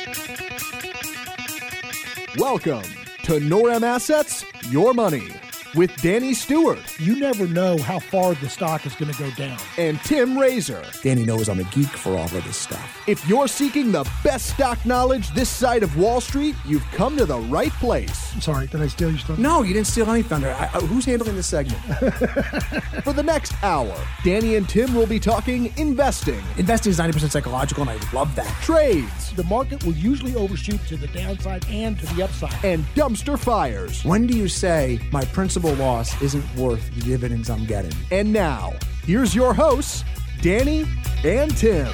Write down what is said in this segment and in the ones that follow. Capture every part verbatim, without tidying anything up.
Welcome to NORAM Assets, Your Money, with Danny Stewart. You never know how far the stock is going to go down. And Tim Razor. Danny knows I'm a geek for all of this stuff. If you're seeking the best stock knowledge this side of Wall Street, you've come to the right place. I'm sorry, did I steal your stuff? No, you didn't steal any thunder. I, I, who's handling this segment? For the next hour, Danny and Tim will be talking investing. Investing is ninety percent psychological, and I love that. Trades. The market will usually overshoot to the downside and to the upside. And dumpster fires. When do you say my principal loss isn't worth the dividends I'm getting? And now, here's your hosts, Danny and Tim.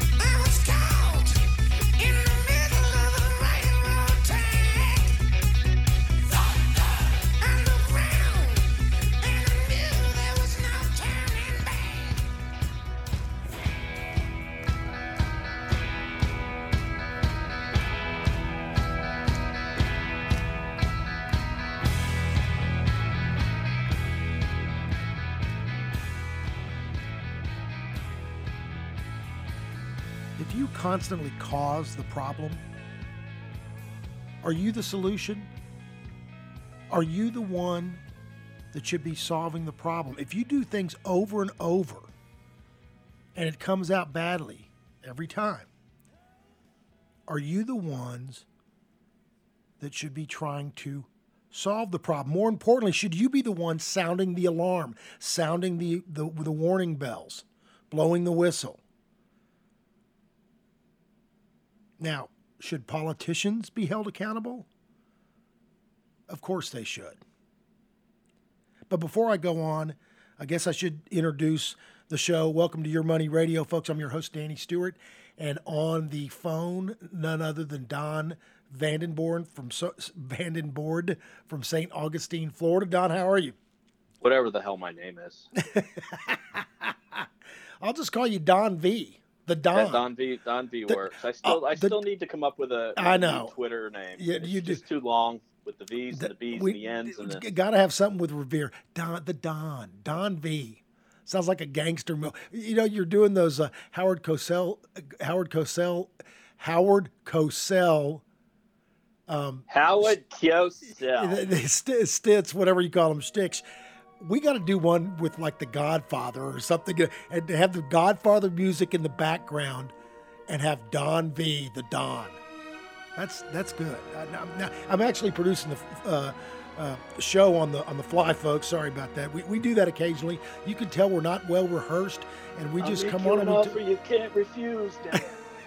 If you constantly cause the problem, are you the solution? Are you the one that should be solving the problem? If you do things over and over and it comes out badly every time, are you the ones that should be trying to solve the problem? More importantly, should you be the one sounding the alarm, sounding the, the, the warning bells, blowing the whistle? Now, should politicians be held accountable? Of course they should. But before I go on, I guess I should introduce the show. Welcome to Your Money Radio, folks. I'm your host, Danny Stewart. And on the phone, none other than Don Vandenborn from so- Vandenbord from Saint Augustine, Florida. Don, how are you? Whatever the hell my name is. I'll just call you Don V. The Don. Yeah, Don V. Don V. The, works. I still, uh, I the, still need to come up with a, with I a know. new Twitter name. Yeah, it's you just do. too long with the V's The, and the B's we, and the N's. And the... Got to have something with Revere. Don, the Don. Don V. Sounds like a gangster. Mo- you know, you're doing those uh, Howard Cosell, Howard Cosell, Howard Cosell. Um, Howard Cosell. The, the st- stits, whatever you call them, sticks. We got to do one with like the Godfather or something, and have the Godfather music in the background, and have Don V, the Don. That's that's good. I, I'm actually producing the uh, uh, show on the on the fly, folks. Sorry about that. We we do that occasionally. You can tell we're not well rehearsed, and we just I'll come make on you and an we offer do... you can't refuse, Dan.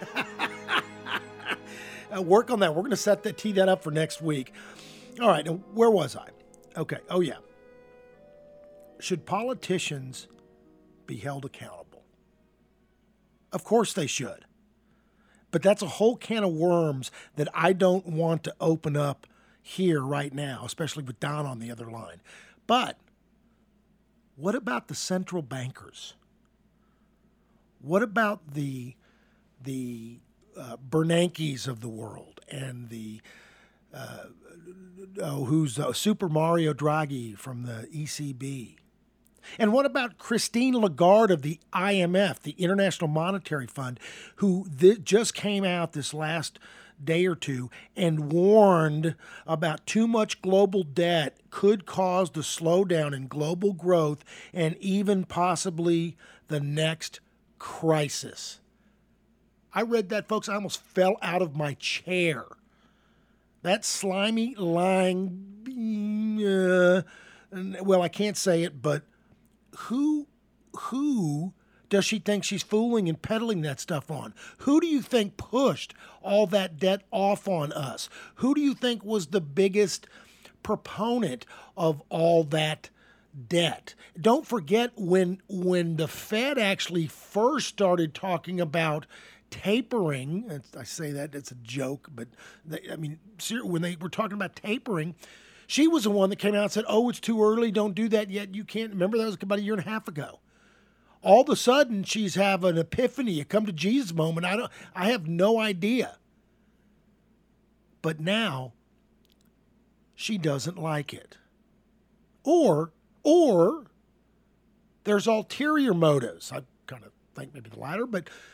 uh, work on that. We're going to set that tee that up for next week. All right. Now, where was I? Okay. Oh yeah. Should politicians be held accountable? Of course they should. But that's a whole can of worms that I don't want to open up here right now, especially with Don on the other line. But what about the central bankers? What about the the uh, Bernankes of the world and the uh, oh, who's uh, Super Mario Draghi from the E C B? And what about Christine Lagarde of the I M F, the International Monetary Fund, who th- just came out this last day or two and warned about too much global debt could cause the slowdown in global growth and even possibly the next crisis? I read that, folks. I almost fell out of my chair. That slimy, lying, uh, well, I can't say it, but Who, who does she think she's fooling and peddling that stuff on? Who do you think pushed all that debt off on us? Who do you think was the biggest proponent of all that debt? Don't forget when when the Fed actually first started talking about tapering. I say that, it's a joke, but they, I mean, when they were talking about tapering, she was the one that came out and said, oh, it's too early, don't do that yet, you can't. Remember, that was about a year and a half ago. All of a sudden, she's having an epiphany, a come to Jesus moment. I don't, I have no idea. But now, she doesn't like it. Or, or, there's ulterior motives. I kind of think maybe the latter, but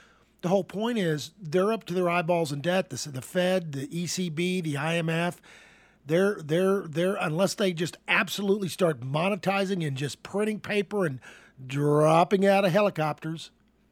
the whole point is they're up to their eyeballs in debt. The, the Fed, the E C B, the I M F, they're they're they're unless they just absolutely start monetizing and just printing paper and dropping out of helicopters,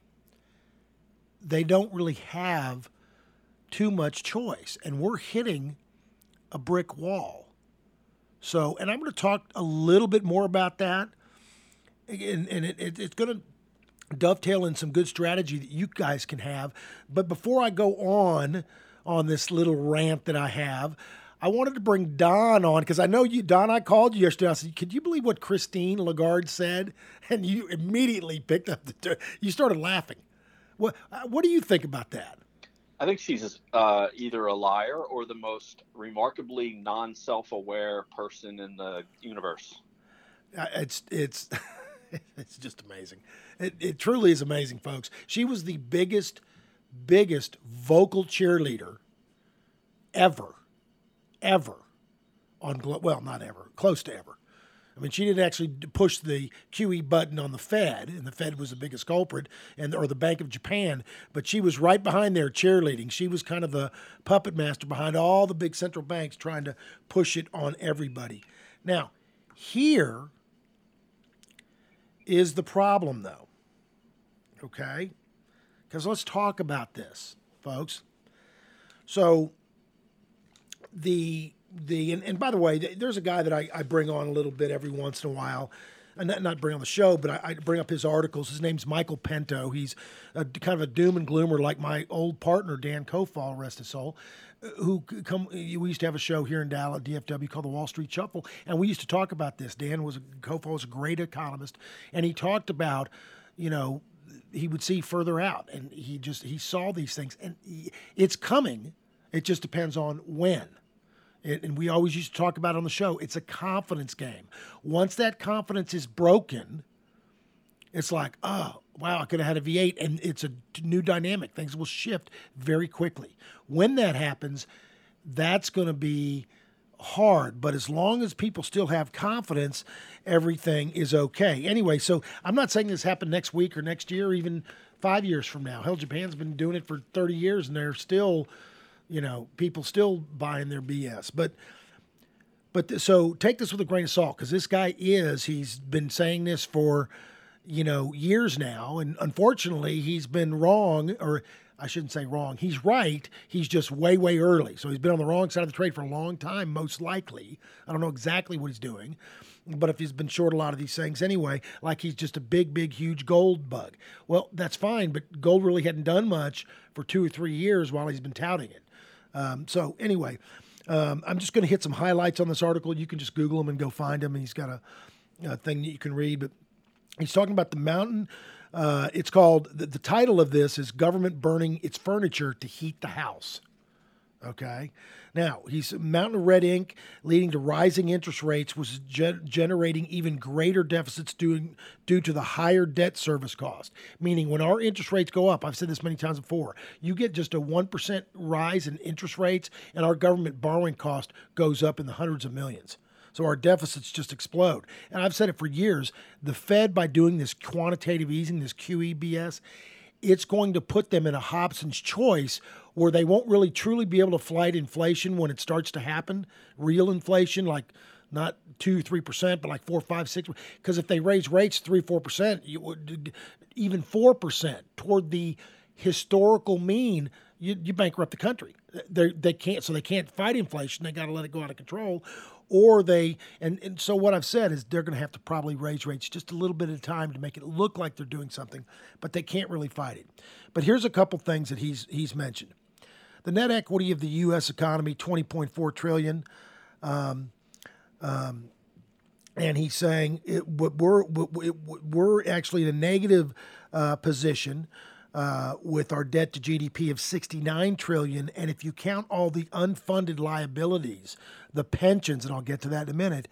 they don't really have too much choice, and we're hitting a brick wall. So, and I'm going to talk a little bit more about that, and, and it, it, it's going to dovetail in some good strategy that you guys can have. But before I go on on this little rant that I have, I wanted to bring Don on because I know you, Don, I called you yesterday. I said, could you believe what Christine Lagarde said? And you immediately picked up the, you started laughing. What, what do you think about that? I think she's uh, either a liar or the most remarkably non-self-aware person in the universe. Uh, it's, it's, it's just amazing. It, it truly is amazing, folks. She was the biggest, biggest vocal cheerleader ever, ever on, well, not ever, close to ever. I mean, she didn't actually push the Q E button on the Fed, and the Fed was the biggest culprit, and or the Bank of Japan, but she was right behind there cheerleading. She was kind of the puppet master behind all the big central banks trying to push it on everybody. Now, here is the problem, though, okay? Because let's talk about this, folks. So the... The and, and by the way, there's a guy that I, I bring on a little bit every once in a while, and not, not bring on the show, but I, I bring up his articles. His name's Michael Pinto. He's a, kind of a doom and gloomer like my old partner, Dan Kofal, rest his soul, who come. We used to have a show here in Dallas, D F W, called the Wall Street Shuffle, and we used to talk about this. Dan was a, Kofal was a great economist, and he talked about, you know, he would see further out, and he just he saw these things, and he, it's coming. It just depends on when. It, and we always used to talk about it on the show, it's a confidence game. Once that confidence is broken, it's like, oh, wow, I could have had a V eight, and it's a new dynamic. Things will shift very quickly. When that happens, that's going to be hard. But as long as people still have confidence, everything is okay. Anyway, so I'm not saying this happened next week or next year or even five years from now. Hell, Japan's been doing it for thirty years, and they're still... You know, people still buying their B S. But, but th- so take this with a grain of salt, because this guy is, he's been saying this for, you know, years now. And unfortunately, he's been wrong, or I shouldn't say wrong. He's right. He's just way, way early. So he's been on the wrong side of the trade for a long time, most likely. I don't know exactly what he's doing. But if he's been short a lot of these things anyway, like he's just a big, big, huge gold bug. Well, that's fine, but gold really hadn't done much for two or three years while he's been touting it. Um, so anyway, um, I'm just going to hit some highlights on this article. You can just Google them and go find him. And he's got a, a thing that you can read. But he's talking about the mountain. Uh, it's called, the, the title of this is Government Burning Its Furniture to Heat the House. Okay. Now, he's mountain of red ink leading to rising interest rates, was ge- generating even greater deficits due, due to the higher debt service cost. Meaning when our interest rates go up, I've said this many times before, you get just a one percent rise in interest rates and our government borrowing cost goes up in the hundreds of millions. So our deficits just explode. And I've said it for years, the Fed, by doing this quantitative easing, this Q E B S, it's going to put them in a Hobson's choice where they won't really truly be able to fight inflation when it starts to happen, real inflation, like not two, three percent, but like four, five, six. Because if they raise rates three, four percent, you would even four percent toward the historical mean, you, you bankrupt the country. They they can't, so they can't fight inflation. They got to let it go out of control. Or they, and, and so what I've said is they're going to have to probably raise rates just a little bit at a time to make it look like they're doing something, but they can't really fight it. But here's a couple things that he's he's mentioned. The net equity of the U S economy, twenty point four trillion dollars. Um, um, and he's saying it, we're, we're actually in a negative uh, position uh, with our debt to G D P of sixty-nine trillion dollars. And if you count all the unfunded liabilities, the pensions, and I'll get to that in a minute,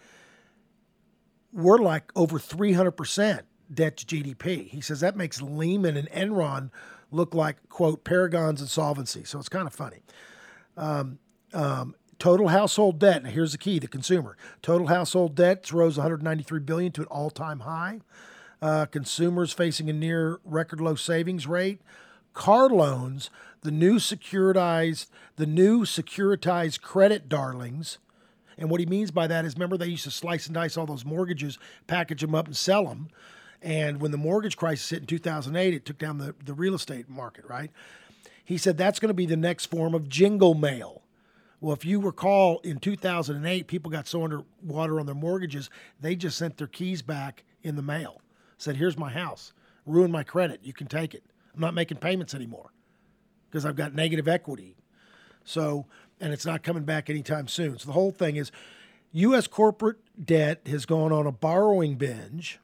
we're like over three hundred percent debt to G D P. He says that makes Lehman and Enron look like, quote, paragons of solvency. So it's kind of funny. Um, um, total household debt, and here's the key, the consumer. Total household debts rose one hundred ninety-three billion dollars to an all-time high. Uh, consumers facing a near record low savings rate. car loans, the new securitized, the new securitized credit darlings. And what he means by that is, remember, they used to slice and dice all those mortgages, package them up and sell them. And when the mortgage crisis hit in two thousand eight, it took down the, the real estate market, right? He said that's going to be the next form of jingle mail. Well, if you recall, in two thousand eight, people got so underwater on their mortgages, they just sent their keys back in the mail. Said, here's my house. Ruined my credit. You can take it. I'm not making payments anymore because I've got negative equity. So, and it's not coming back anytime soon. So the whole thing is U S corporate debt has gone on a borrowing binge.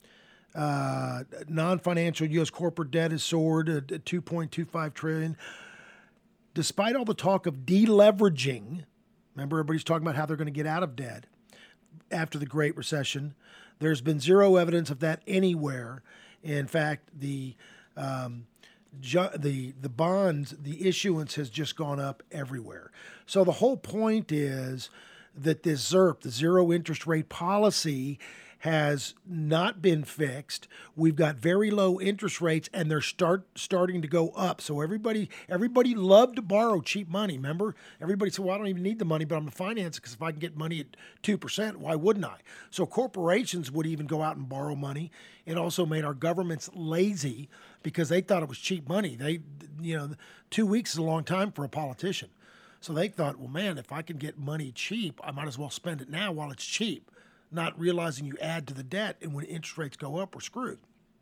Uh, non-financial U S corporate debt has soared at two point two five trillion dollars. Despite all the talk of deleveraging, remember everybody's talking about how they're going to get out of debt after the Great Recession. There's been zero evidence of that anywhere. In fact, the um, ju- the the bonds, the issuance has just gone up everywhere. So the whole point is that this ZIRP, the zero interest rate policy, has not been fixed. We've got very low interest rates, and they're start starting to go up. So everybody everybody loved to borrow cheap money. Remember, everybody said, "Well, I don't even need the money, but I'm going to finance it because if I can get money at two percent, why wouldn't I?" So corporations would even go out and borrow money. It also made our governments lazy because they thought it was cheap money. They, you know, two weeks is a long time for a politician. So they thought, well, man, if I can get money cheap, I might as well spend it now while it's cheap. Not realizing you add to the debt, and when interest rates go up, we're screwed.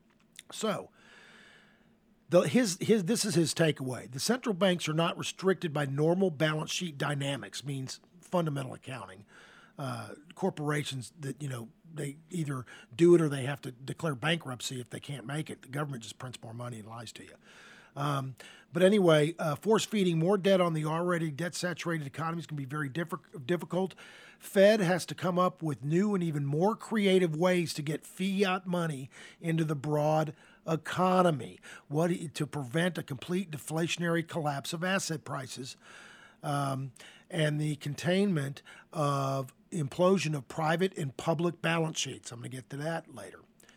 So, the, his his this is his takeaway. The central banks are not restricted by normal balance sheet dynamics, means fundamental accounting. Uh, corporations that, you know, they either do it or they have to declare bankruptcy if they can't make it. The government just prints more money and lies to you. Um, but anyway, uh, force feeding more debt on the already debt-saturated economies can be very diff- difficult. Fed has to come up with new and even more creative ways to get fiat money into the broad economy, what to prevent a complete deflationary collapse of asset prices, um, and the containment of implosion of private and public balance sheets. I'm going to get to that later.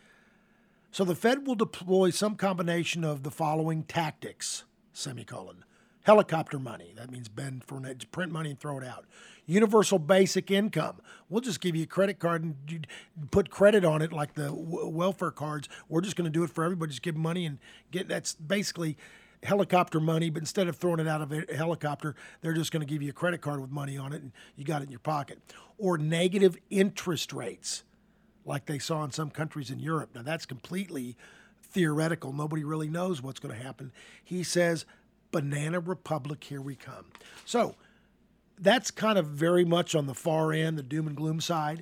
So the Fed will deploy some combination of the following tactics, semicolon. Helicopter money. That means bend for an edge, print money and throw it out. Universal basic income. We'll just give you a credit card and you put credit on it like the w- welfare cards. We're just going to do it for everybody. Just give money and get, that's basically helicopter money, but instead of throwing it out of a helicopter, they're just going to give you a credit card with money on it and you got it in your pocket. Or negative interest rates, like they saw in some countries in Europe. Now, that's completely theoretical. Nobody really knows what's going to happen. He says, Banana Republic, here we come. So that's kind of very much on the far end, the doom and gloom side.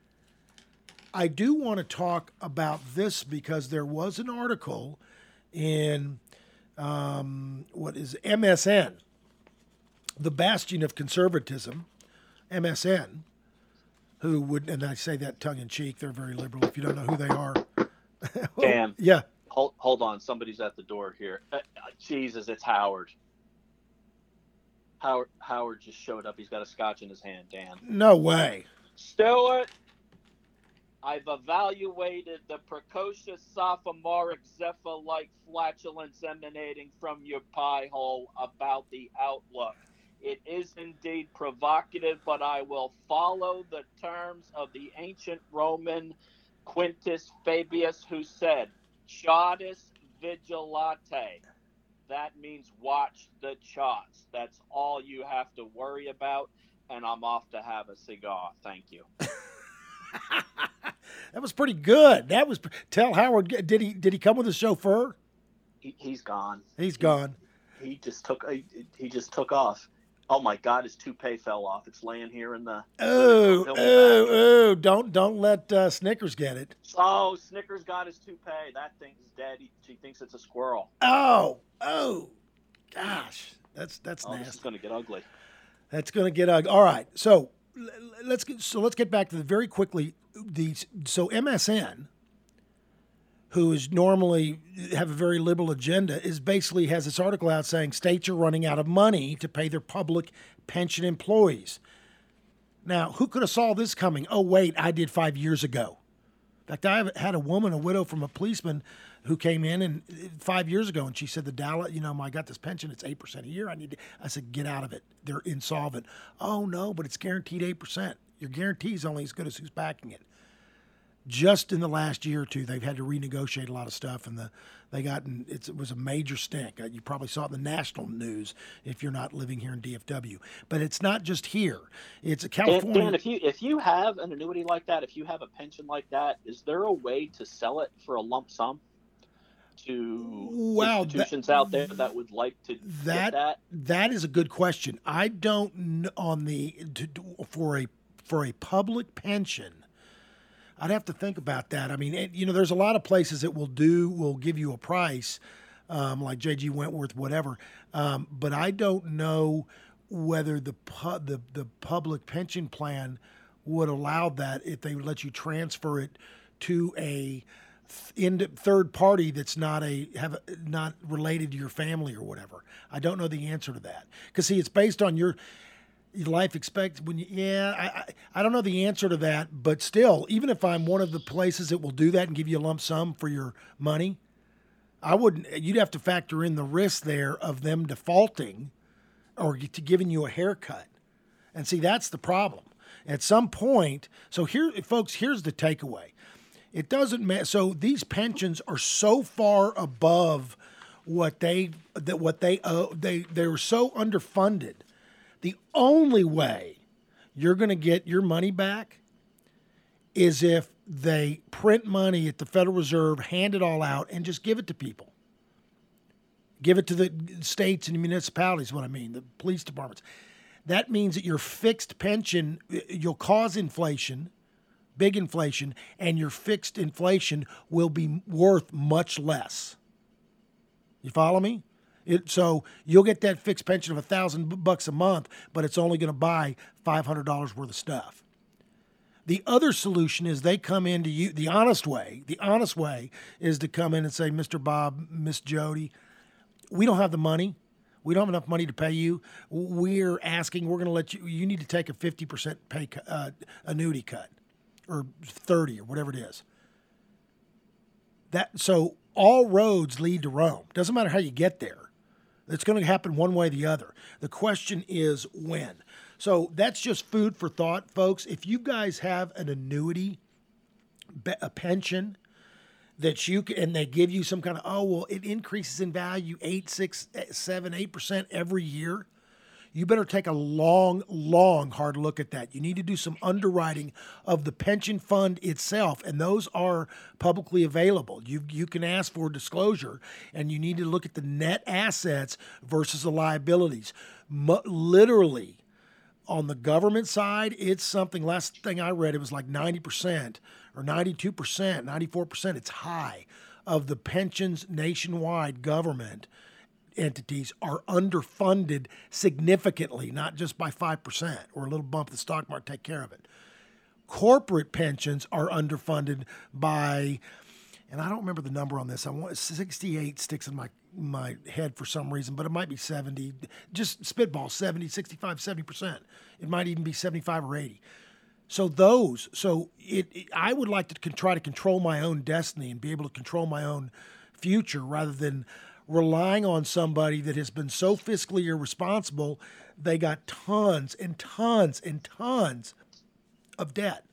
I do want to talk about this because there was an article in, um, what is M S N, the bastion of conservatism, M S N, who would, and I say that tongue-in-cheek, they're very liberal if you don't know who they are. Dan. Yeah. Hold, hold on. Somebody's at the door here. Uh, Jesus, it's Howard. Howard Howard just showed up. He's got a scotch in his hand, Dan. No way. Stuart, I've evaluated the precocious sophomoric Zephyr-like flatulence emanating from your pie hole about the outlook. It is indeed provocative, but I will follow the terms of the ancient Roman Quintus Fabius, who said, Chartis vigilate. That means watch the charts. That's all you have to worry about, and I'm off to have a cigar. Thank you. That was pretty good. That was tell Howard. Did he did he come with a chauffeur? He, he's gone. He's he, gone. He just took. He, he just took off. Oh my God, his toupee fell off. It's laying here in the. Oh, oh, oh! Don't don't let uh, Snickers get it. Oh, Snickers got his toupee. That thing's dead. He, she thinks it's a squirrel. Oh, oh, gosh, that's that's oh, nasty. This is going to get ugly. That's going to get ugly. All right, so let's get so let's get back to the very quickly. The so M S N, who is normally have a very liberal agenda, is basically has this article out saying states are running out of money to pay their public pension employees. Now, who could have saw this coming? Oh, wait, I did five years ago. In fact, I had a woman, a widow from a policeman, who came in and five years ago, and she said, "The Dallas, you know, I got this pension. It's eight percent a year. I need." To, I said, "Get out of it. They're insolvent." "Oh no, but it's guaranteed eight percent. Your guarantee is only as good as who's backing it." Just in the last year or two, they've had to renegotiate a lot of stuff, and the they got it's, it was a major stink. You probably saw it in the national news if you're not living here in D F W. But it's not just here; it's a California. Dan, Dan, if you if you have an annuity like that, if you have a pension like that, is there a way to sell it for a lump sum to well, institutions that, out there that would like to that, get that? That is a good question. I don't know on the to, for a for a public pension. I'd have to think about that. I mean, it, you know, there's a lot of places that will do, will give you a price, um, like J G Wentworth, whatever. Um, but I don't know whether the, pu- the the public pension plan would allow that if they would let you transfer it to a th- third party that's not a have a, not related to your family or whatever. I don't know the answer to that because see, it's based on your. Your life expect when you, yeah, I, I I don't know the answer to that, but still, even if I'm one of the places that will do that and give you a lump sum for your money, I wouldn't. You'd have to factor in the risk there of them defaulting or to giving you a haircut, and see that's the problem. At some point, so here, folks, here's the takeaway: it doesn't matter. So these pensions are so far above what they that what they owe. They they were so underfunded. The only way you're going to get your money back is if they print money at the Federal Reserve, hand it all out, and just give it to people. Give it to the states and municipalities, what I mean, the police departments. That means that your fixed pension, you'll cause inflation, big inflation, and your fixed inflation will be worth much less. You follow me? It, so you'll get that fixed pension of a thousand bucks a month, but it's only going to buy five hundred dollars worth of stuff. The other solution is they come into you. The honest way, the honest way is to come in and say, Mister Bob, Miss Jody, we don't have the money. We don't have enough money to pay you. We're asking. We're going to let you. You need to take a fifty percent pay uh, annuity cut, or thirty, or whatever it is. That so all roads lead to Rome. Doesn't matter how you get there. It's going to happen one way or the other. The question is when. So that's just food for thought, folks. If you guys have an annuity, a pension that you can, and they give you some kind of, oh, well, it increases in value eight, six, seven, eight percent every year. You better take a long, long, hard look at that. You need to do some underwriting of the pension fund itself, and those are publicly available. You you can ask for disclosure, and you need to look at the net assets versus the liabilities. M- literally, on the government side, it's something, last thing I read, it was like ninety percent or ninety-two percent, ninety-four percent. It's high of the pensions nationwide government entities are underfunded significantly, not just by five percent or a little bump the stock market take care of it. Corporate pensions are underfunded by, and I don't remember the number on this. I want sixty-eight sticks in my my head for some reason, but it might be seventy, just spitball, seventy, sixty-five, seventy percent. It might even be seventy-five or eighty. So those, so it, it I would like to con- try to control my own destiny and be able to control my own future rather than relying on somebody that has been so fiscally irresponsible, they got tons and tons and tons of debt.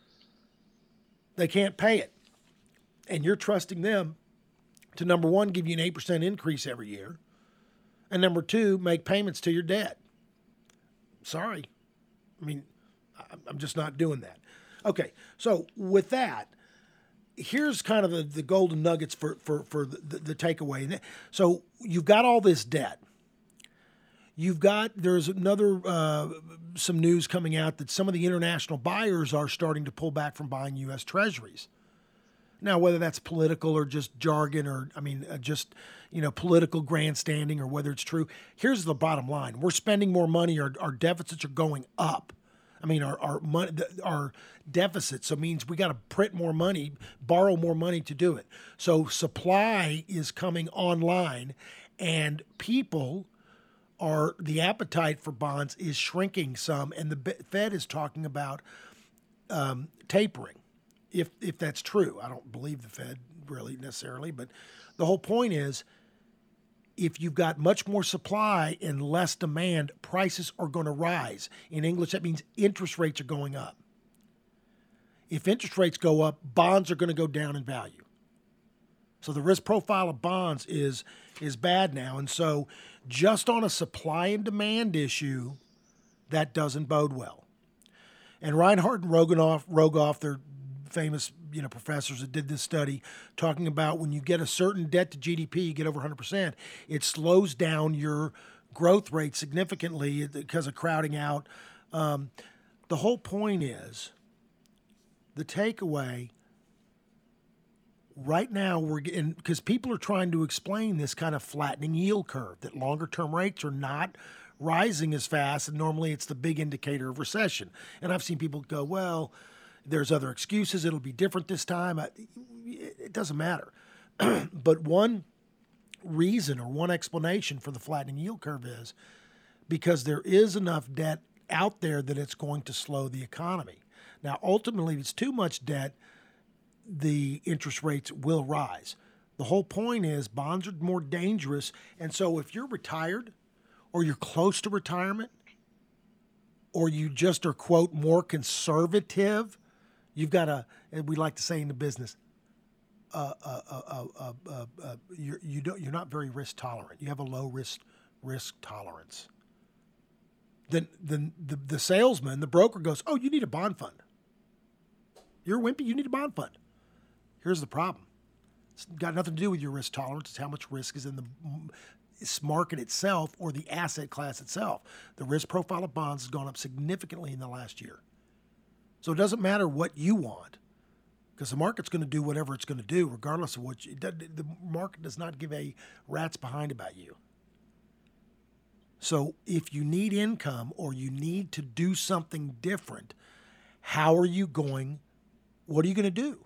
They can't pay it. And you're trusting them to, number one, give you an eight percent increase every year, and number two, make payments to your debt. Sorry. I mean, I'm just not doing that. Okay, so with that, here's kind of the, the golden nuggets for, for, for the, the, the takeaway. So you've got all this debt. You've got, there's another, uh, some news coming out that some of the international buyers are starting to pull back from buying U S Treasuries. Now, whether that's political or just jargon or, I mean, uh, just, you know, political grandstanding or whether it's true, here's the bottom line. We're spending more money. Our, our deficits are going up. I mean, our our money, our deficit, so it means we got to print more money, borrow more money to do it. So supply is coming online, and people are, the appetite for bonds is shrinking some, and the Fed is talking about um, tapering. if if that's true. I don't believe the Fed really necessarily, but the whole point is, if you've got much more supply and less demand, prices are going to rise. In English, that means interest rates are going up. If interest rates go up, bonds are going to go down in value. So the risk profile of bonds is is bad now. And so just on a supply and demand issue, that doesn't bode well. And Reinhardt and Rogoff, Rogoff, they're famous, you know, professors that did this study, talking about when you get a certain debt to G D P, you get over one hundred percent, it slows down your growth rate significantly because of crowding out. Um, the whole point is, the takeaway right now, we're getting, because people are trying to explain this kind of flattening yield curve, that longer term rates are not rising as fast, and normally it's the big indicator of recession. And I've seen people go, well, there's other excuses, it'll be different this time. It doesn't matter. But one reason or one explanation for the flattening yield curve is because there is enough debt out there that it's going to slow the economy. Now, ultimately, if it's too much debt, the interest rates will rise. The whole point is bonds are more dangerous. And so if you're retired or you're close to retirement or you just are, quote, more conservative, you've got a, and we like to say in the business, uh, uh, uh, uh, uh, uh, uh, you're, you don't, you're not very risk tolerant. You have a low risk risk tolerance. Then, then the, the salesman, the broker goes, oh, you need a bond fund. You're a wimpy, you need a bond fund. Here's the problem. It's got nothing to do with your risk tolerance. It's how much risk is in the market itself or the asset class itself. The risk profile of bonds has gone up significantly in the last year. So it doesn't matter what you want, because the market's going to do whatever it's going to do, regardless of what you, the market does not give a rat's behind about you. So if you need income or you need to do something different, how are you going, what are you going to do?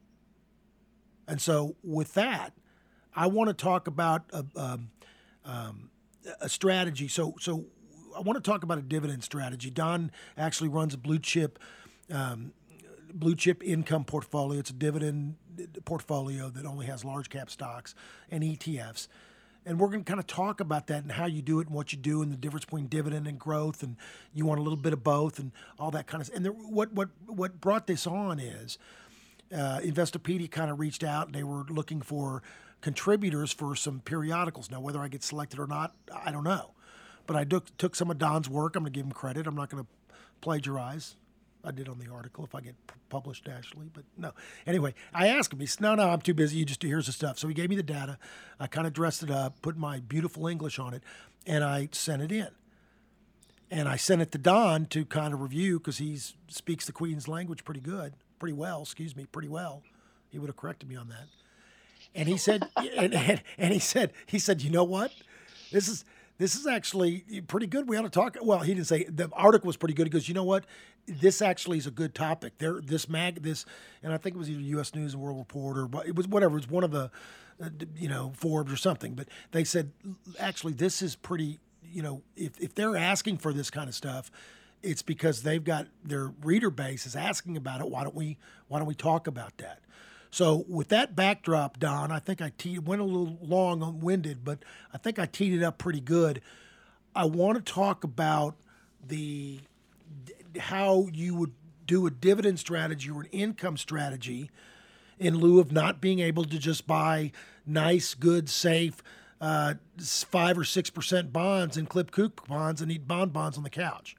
And so with that, I want to talk about a, um, um, a strategy. So so I want to talk about a dividend strategy. Don actually runs a blue chip um, blue chip income portfolio. It's a dividend portfolio that only has large cap stocks and E T Fs. And we're going to kind of talk about that and how you do it and what you do and the difference between dividend and growth, and you want a little bit of both and all that kind of stuff. And there, what what what brought this on is uh, Investopedia kind of reached out and they were looking for contributors for some periodicals. Now, whether I get selected or not, I don't know. But I took, took some of Don's work. I'm going to give him credit. I'm not going to plagiarize. I did on the article if I get published nationally, but no. Anyway, I asked him. He said, no, no, I'm too busy. You just, here's the stuff. So he gave me the data. I kind of dressed it up, put my beautiful English on it, and I sent it in. And I sent it to Don to kind of review because he speaks the Queen's language pretty good, pretty well, excuse me, pretty well. He would have corrected me on that. And he said, and, and, and he said, he said, you know what? This is this is actually pretty good. We ought to talk. Well, he didn't say the article was pretty good. He goes, you know what? This actually is a good topic. There, this mag, this, and I think it was either U S News and World Report or it was whatever. It was one of the, uh, you know, Forbes or something. But they said, actually, this is pretty. You know, if if they're asking for this kind of stuff, it's because they've got their reader base is asking about it. Why don't we Why don't we talk about that? So with that backdrop, Don, I think I teed, went a little long-winded, but I think I teed it up pretty good. I want to talk about the how you would do a dividend strategy or an income strategy in lieu of not being able to just buy nice, good, safe uh, five or six percent bonds and clip coupons and eat bond bonds on the couch.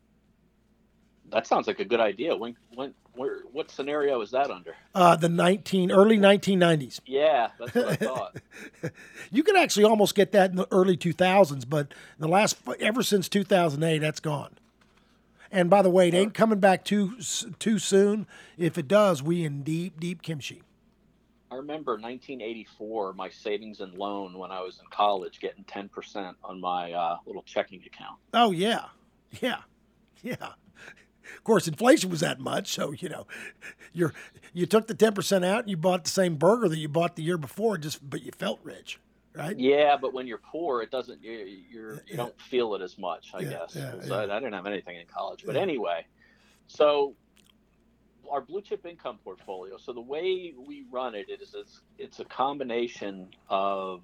That sounds like a good idea. When when where what scenario is that under? Uh, the nineteen early nineteen nineties. Yeah, that's what I thought. You could actually almost get that in the early two thousands, but the last ever since two thousand eight, that's gone. And by the way, it ain't coming back too too soon. If it does, we in deep deep kimchi. I remember nineteen eighty-four, my savings and loan when I was in college, getting ten percent on my uh, little checking account. Oh yeah, yeah, yeah. Of course, inflation was that much, so you know, you're you took the ten percent out and you bought the same burger that you bought the year before, just but you felt rich, right? Yeah, but when you're poor, it doesn't you you're, you yeah. don't feel it as much, I yeah, guess. Yeah, yeah. I, I didn't have anything in college, but yeah. anyway, so our blue chip income portfolio. So the way we run it is it's, it's a combination of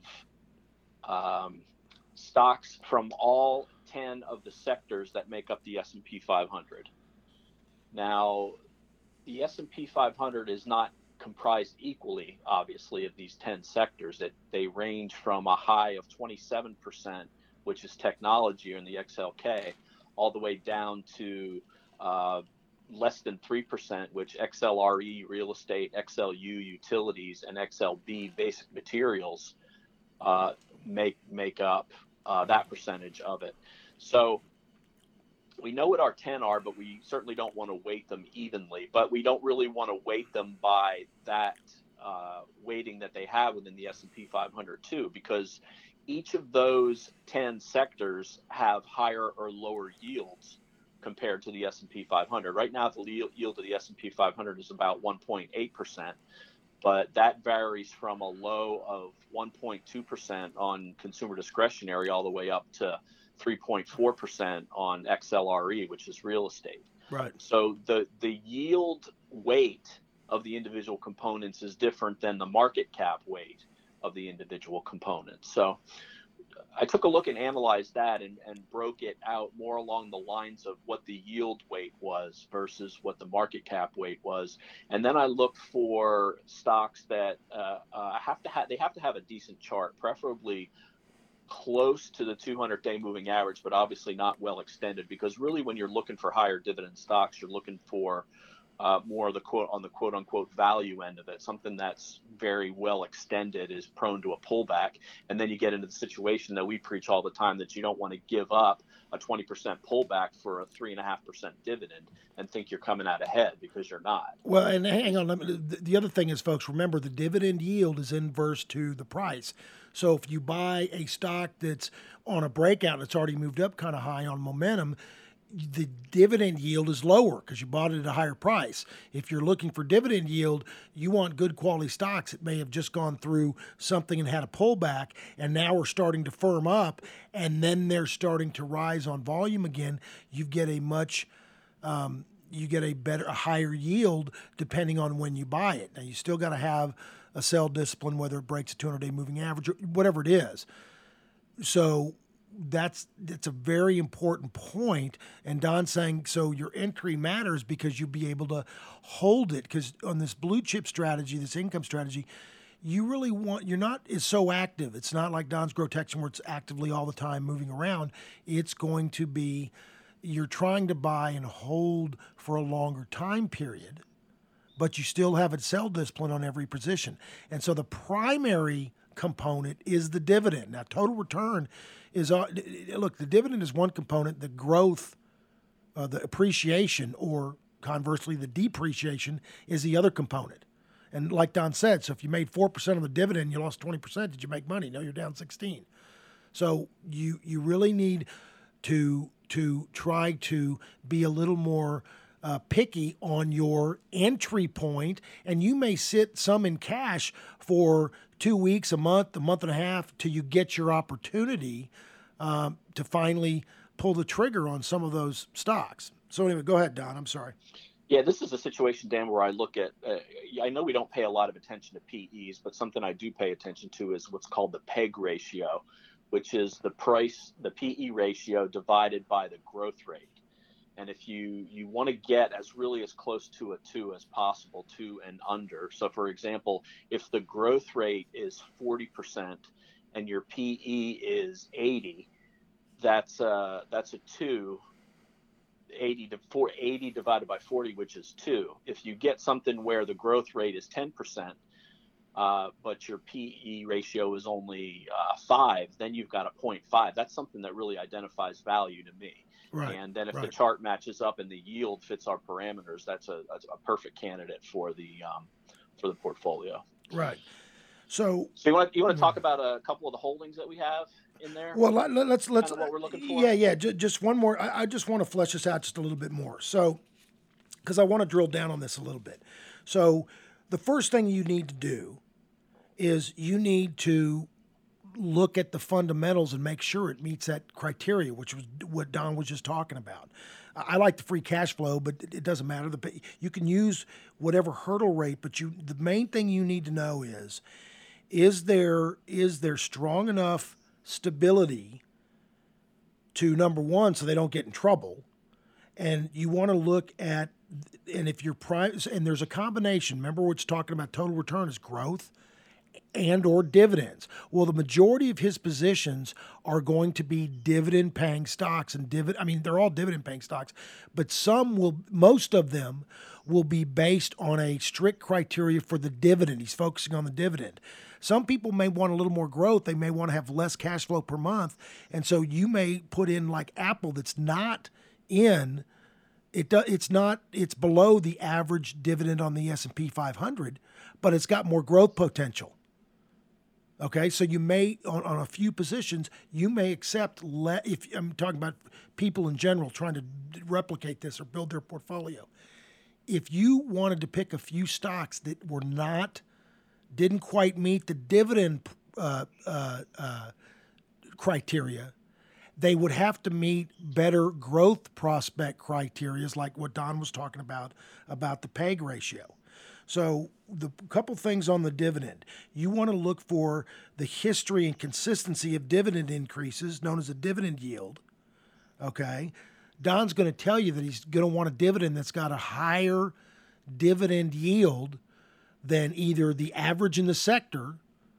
um, stocks from all ten of the sectors that make up the S and P five hundred. Now, the S and P five hundred is not comprised equally, obviously, of these ten sectors. That they range from a high of twenty-seven percent, which is technology in the X L K, all the way down to uh, less than three percent, which X L R E, real estate, X L U, utilities, and X L B, basic materials, uh, make make up uh, that percentage of it. So we know what our ten are, but we certainly don't want to weight them evenly. But we don't really want to weight them by that uh, weighting that they have within the S and P five hundred too, because each of those ten sectors have higher or lower yields compared to the S and P five hundred. Right now, the yield of the S and P five hundred is about one point eight percent, but that varies from a low of one point two percent on consumer discretionary all the way up to three point four percent on X L R E, which is real estate. Right. So the, the yield weight of the individual components is different than the market cap weight of the individual components. So I took a look and analyzed that and, and broke it out more along the lines of what the yield weight was versus what the market cap weight was. And then I looked for stocks that uh, uh, have to have, they have to have a decent chart, preferably close to the two hundred day moving average, but obviously not well extended, because really when you're looking for higher dividend stocks, you're looking for uh, more of the quote on the quote unquote value end of it, something that's very well extended is prone to a pullback. And then you get into the situation that we preach all the time, that you don't want to give up a twenty percent pullback for a three and a half percent dividend and think you're coming out ahead, because you're not. Well, and hang on, the other thing is, folks, remember the dividend yield is inverse to the price. So if you buy a stock that's on a breakout that's already moved up kind of high on momentum, the dividend yield is lower because you bought it at a higher price. If you're looking for dividend yield, you want good quality stocks that may have just gone through something and had a pullback, and now we're starting to firm up, and then they're starting to rise on volume again. You get a much, um, you get a better, a higher yield depending on when you buy it. Now you still got to have a sell discipline, whether it breaks a two hundred day moving average or whatever it is. So that's that's a very important point. And Don's saying, so your entry matters because you'll be able to hold it. Because on this blue chip strategy, this income strategy, you really want, you're not is so active. It's not like Don's Growth Protection where it's actively all the time moving around. It's going to be, you're trying to buy and hold for a longer time period, but you still have a sell discipline on every position. And so the primary component is the dividend. Now, total return is, uh, look, the dividend is one component. The growth, uh, the appreciation, or conversely, the depreciation is the other component. And like Don said, so if you made four percent on the dividend, you lost twenty percent. Did you make money? No, you're down sixteen. So you you really need to to try to be a little more Uh, picky on your entry point, and you may sit some in cash for two weeks, a month, a month and a half till you get your opportunity um, to finally pull the trigger on some of those stocks. So anyway, go ahead, Don. I'm sorry. Yeah, this is a situation, Dan, where I look at, uh, I know we don't pay a lot of attention to P Es, but something I do pay attention to is what's called the P E G ratio, which is the price, the P E ratio divided by the growth rate. And if you, you want to get as really as close to a two as possible, two and under. So, for example, if the growth rate is forty percent and your P E is eighty, that's uh, that's a two. eighty to four, eighty divided by forty, which is two. If you get something where the growth rate is ten percent, uh, but your P E ratio is only uh, five, then you've got a zero point five. That's something that really identifies value to me. Right, and then if right. the chart matches up and the yield fits our parameters, that's a, that's a perfect candidate for the um, for the portfolio. Right. So, so you want you want to talk about a couple of the holdings that we have in there? Well, let, let's let's kind of what we're looking for. Yeah, yeah. Just, just one more. I, I just want to flesh this out just a little bit more. So, because I want to drill down on this a little bit. So, the first thing you need to do is you need to look at the fundamentals and make sure it meets that criteria, which was what Don was just talking about. I like the free cash flow, but it doesn't matter. The you can use whatever hurdle rate, but you the main thing you need to know is is there is there strong enough stability to, number one, so they don't get in trouble, and you want to look at and if you're price and there's a combination. Remember, we're talking about total return is growth and or dividends. Well, the majority of his positions are going to be dividend paying stocks and dividend. I mean, they're all dividend paying stocks, but some will, most of them will be based on a strict criteria for the dividend. He's focusing on the dividend. Some people may want a little more growth. They may want to have less cash flow per month. And so you may put in like Apple that's not in, it do, it's not, it's below the average dividend on the S and P five hundred, but it's got more growth potential. Okay, so you may, on, on a few positions, you may accept, le- if I'm talking about people in general trying to replicate this or build their portfolio. If you wanted to pick a few stocks that were not, didn't quite meet the dividend uh, uh, uh, criteria, they would have to meet better growth prospect criteria, like what Don was talking about, about the P E G ratio. So the couple things on the dividend, you want to look for the history and consistency of dividend increases, known as a dividend yield. Okay. Don's going to tell you that he's going to want a dividend that's got a higher dividend yield than either the average in the sector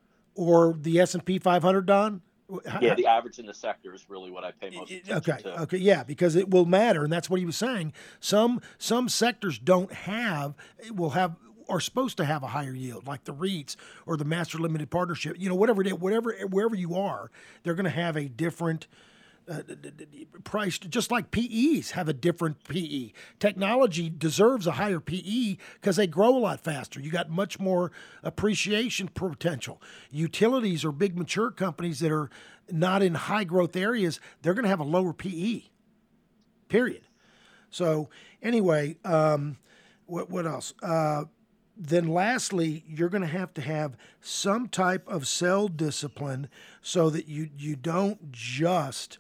or the S and P five hundred, Don? Yeah, the average in the sector is really what I pay most attention okay, to. Okay, yeah, because it will matter, and that's what he was saying. Some some sectors don't have, will have, are supposed to have a higher yield, like the REITs or the master limited partnership. You know, whatever it is, whatever wherever you are, they're going to have a different uh, price. Just like P Es have a different P E. Technology deserves a higher P E because they grow a lot faster. You got much more appreciation potential. Utilities or big mature companies that are not in high growth areas, they're going to have a lower P E. Period. So anyway, um, what what else? Uh, Then lastly, you're going to have to have some type of sell discipline so that you you don't just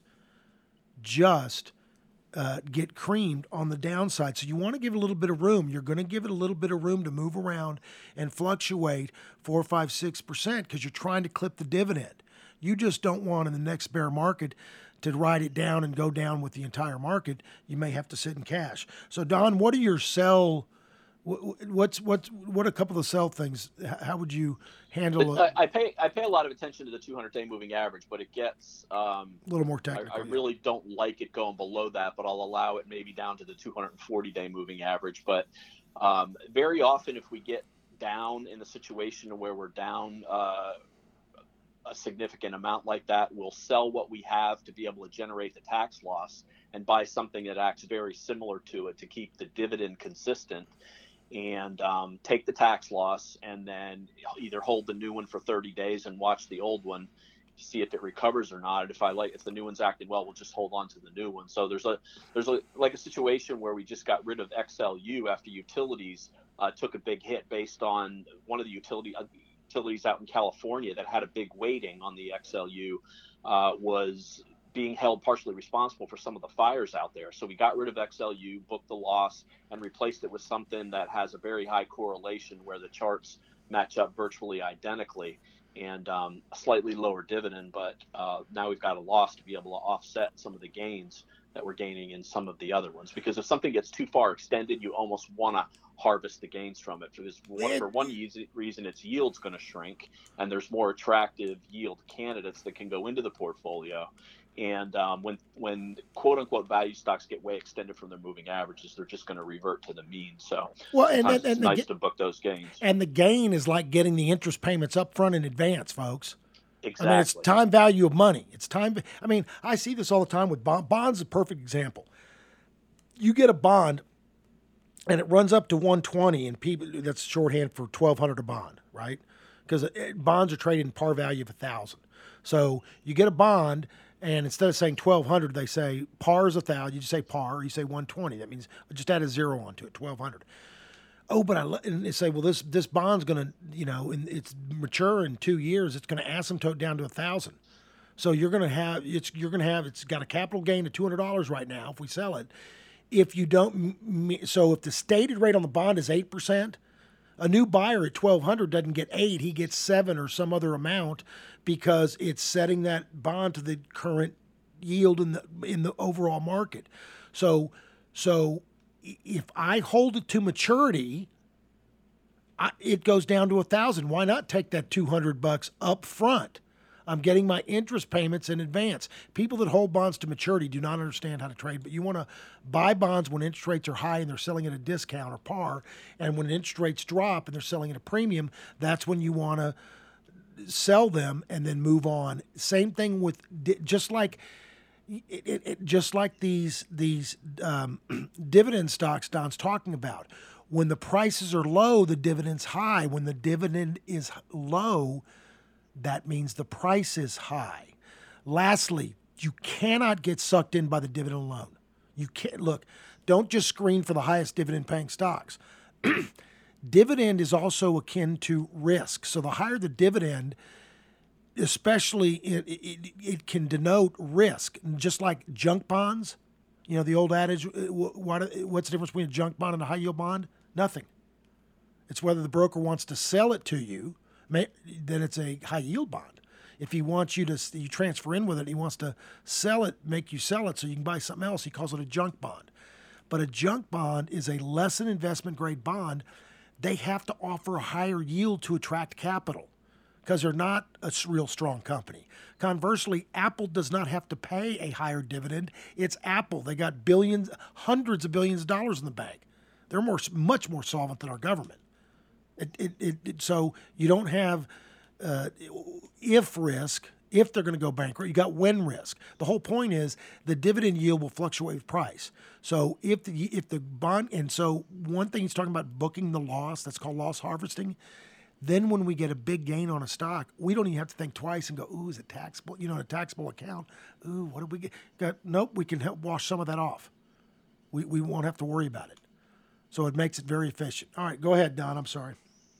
just uh, get creamed on the downside. So you want to give it a little bit of room. You're going to give it a little bit of room to move around and fluctuate four, five, six percent because you're trying to clip the dividend. You just don't want in the next bear market to ride it down and go down with the entire market. You may have to sit in cash. So Don, what are your sell? What's what's what are a couple of sell things? How would you handle it? I pay I pay a lot of attention to the two hundred day moving average, but it gets um, a little more technical. I, I really don't like it going below that, but I'll allow it maybe down to the two hundred forty day moving average. But um, very often, if we get down in a situation where we're down uh, a significant amount like that, we'll sell what we have to be able to generate the tax loss and buy something that acts very similar to it to keep the dividend consistent. And um, take the tax loss and then either hold the new one for thirty days and watch the old one, see if it recovers or not. And if I like, if the new one's acting well, we'll just hold on to the new one. So there's a, there's a, like a situation where we just got rid of X L U after utilities uh, took a big hit based on one of the utility uh, utilities out in California that had a big weighting on the X L U uh, was being held partially responsible for some of the fires out there. So we got rid of X L U, booked the loss, and replaced it with something that has a very high correlation where the charts match up virtually identically and um, a slightly lower dividend. But uh, now we've got a loss to be able to offset some of the gains that we're gaining in some of the other ones. Because if something gets too far extended, you almost want to harvest the gains from it. Because one, for one reason, its yield's going to shrink, and there's more attractive yield candidates that can go into the portfolio. And um, when when quote unquote value stocks get way extended from their moving averages, they're just going to revert to the mean. So well, and, and, it's and nice the, to book those gains. And the gain is like getting the interest payments up front in advance, folks. Exactly. I mean, it's time value of money. It's time. I mean, I see this all the time with bond. Bonds. A perfect example. You get a bond, and it runs up to one twenty, and people that's shorthand for twelve hundred a bond, right? Because bonds are traded in par value of a thousand. So you get a bond. And instead of saying twelve hundred, they say par is one thousand. You just say par, or you say one twenty. That means just add a zero onto it, twelve hundred. oh, but I le- and they say, well, this this bond's going to, you know, and it's mature in two years. It's going to asymptote down to a thousand. So you're going to have it's you're going to have it's got a capital gain of two hundred dollars right now if we sell it. If you don't, so if the stated rate on the bond is eight percent, a new buyer at twelve hundred doesn't get eight; he gets seven or some other amount because it's setting that bond to the current yield in the in the overall market. So so if I hold it to maturity, I, it goes down to a thousand. Why not take that two hundred bucks up front? I'm getting my interest payments in advance. People that hold bonds to maturity do not understand how to trade, but you want to buy bonds when interest rates are high and they're selling at a discount or par, and when interest rates drop and they're selling at a premium, that's when you want to sell them and then move on. Same thing with just like it, it, it, just like these these um, dividend stocks Don's talking about. When the prices are low, the dividend's high. When the dividend is low, that means the price is high. Lastly, you cannot get sucked in by the dividend alone. You can't look. Don't just screen for the highest dividend-paying stocks. Dividend is also akin to risk. So the higher the dividend, especially it, it, it can denote risk. Just like junk bonds, you know the old adage. What, what's the difference between a junk bond and a high-yield bond? Nothing. It's whether the broker wants to sell it to you. May, then it's a high yield bond. If he wants you to you transfer in with it, he wants to sell it, make you sell it so you can buy something else. He calls it a junk bond. But a junk bond is a less than investment grade bond. They have to offer a higher yield to attract capital because they're not a real strong company. Conversely, Apple does not have to pay a higher dividend. It's Apple. They got billions, hundreds of billions of dollars in the bank. They're more, much more solvent than our government. It, it, it, it, so you don't have uh, if risk, if they're going to go bankrupt. You got when risk. The whole point is the dividend yield will fluctuate with price. So if the if the bond, and so one thing he's talking about booking the loss, that's called loss harvesting. Then when we get a big gain on a stock, we don't even have to think twice and go, ooh, is it taxable? You know, a taxable account. Ooh, what did we get? Got, nope, we can help wash some of that off. We we won't have to worry about it. So it makes it very efficient. All right, go ahead, Don. I'm sorry.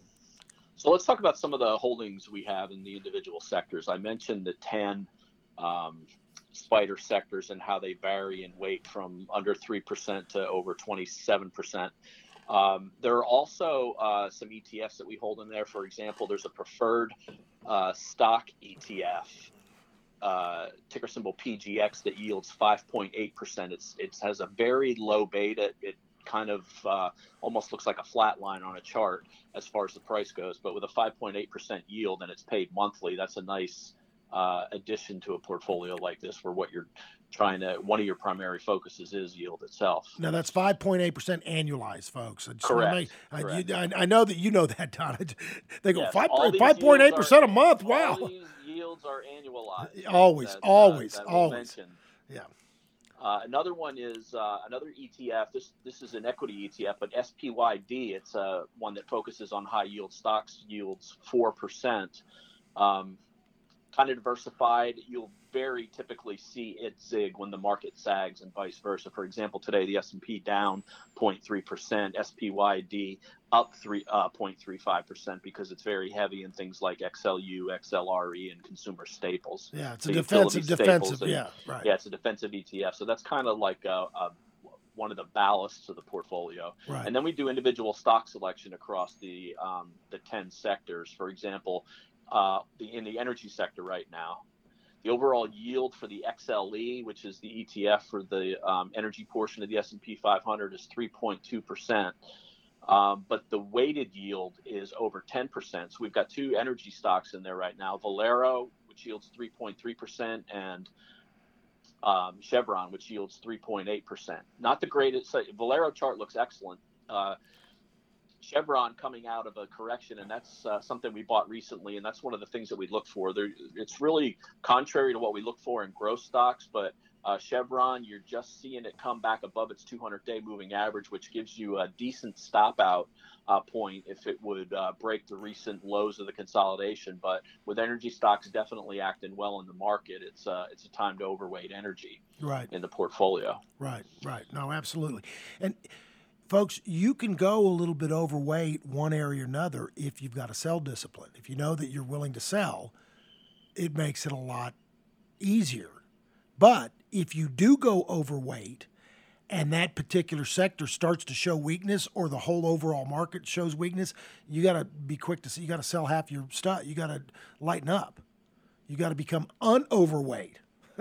So let's talk about some of the holdings we have in the individual sectors. I mentioned the ten um, spider sectors and how they vary in weight from under three percent to over twenty-seven percent. Um, there are also uh, some E T Fs that we hold in there. For example, there's a preferred uh, stock E T F, uh, ticker symbol P G X, that yields five point eight percent. It's it has a very low beta. It kind of uh, almost looks like a flat line on a chart as far as the price goes, but with a five point eight percent yield and it's paid monthly, that's a nice uh, addition to a portfolio like this where what you're trying to, one of your primary focuses is yield itself. Now that's five point eight percent annualized, folks. I Correct. Make, Correct. I, I know that you know that, Don. They go yes, five point eight percent a month. Wow. All these yields are annualized. Always, that, always, uh, that always. Yeah. Uh, another one is uh, another E T F. This this is an equity E T F, but S P Y D. It's uh, one that focuses on high yield stocks. Yields four percent. Um, kind of diversified. You'll very typically see it zig when the market sags and vice versa. For example, today the S and P down zero point three percent. S P Y D up three uh, zero point three five percent because it's very heavy in things like X L U, X L R E, and consumer staples. Yeah, it's so a defensive, defensive. And, yeah, right. Yeah, it's a defensive E T F. So that's kind of like a, a, one of the ballasts of the portfolio. Right. And then we do individual stock selection across the um, the ten sectors. For example, uh, the in the energy sector right now, the overall yield for the X L E, which is the E T F for the um, energy portion of the S and P five hundred, is three point two percent. Um, but the weighted yield is over ten percent. So we've got two energy stocks in there right now, Valero, which yields three point three percent, and um, Chevron, which yields three point eight percent. Not the greatest. So Valero chart looks excellent. Uh, Chevron coming out of a correction, and that's uh, something we bought recently, and that's one of the things that we look for. There, it's really contrary to what we look for in growth stocks, but uh, Chevron, you're just seeing it come back above its two hundred day moving average, which gives you a decent stop out uh, point if it would uh, break the recent lows of the consolidation. But with energy stocks definitely acting well in the market, it's uh, it's a time to overweight energy right. in the portfolio. Right, right. No, absolutely. And Folks, you can go a little bit overweight one area or another if you've got a sell discipline. If you know that you're willing to sell, it makes it a lot easier. But if you do go overweight and that particular sector starts to show weakness or the whole overall market shows weakness, you got to be quick to see. You got to sell half your stuff. You got to lighten up. You got to become unoverweight.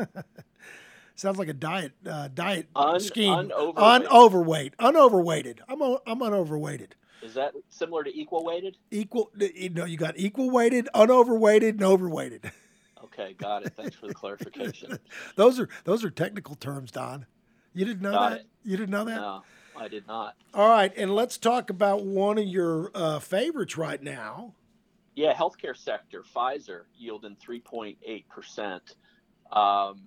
Sounds like a diet uh, diet Un, scheme. unoverweight. Unoverweight. Unoverweighted. I'm o- I'm unoverweighted. Is that similar to equal weighted? Equal. You know, you got equal weighted, unoverweighted, and overweighted. Okay, got it. Thanks for the clarification. those are those are technical terms, Don. You didn't know Got that? it. You didn't know that? No, I did not. All right, and let's talk about one of your uh, favorites right now. Yeah, healthcare sector, Pfizer yielding three point eight percent. Um,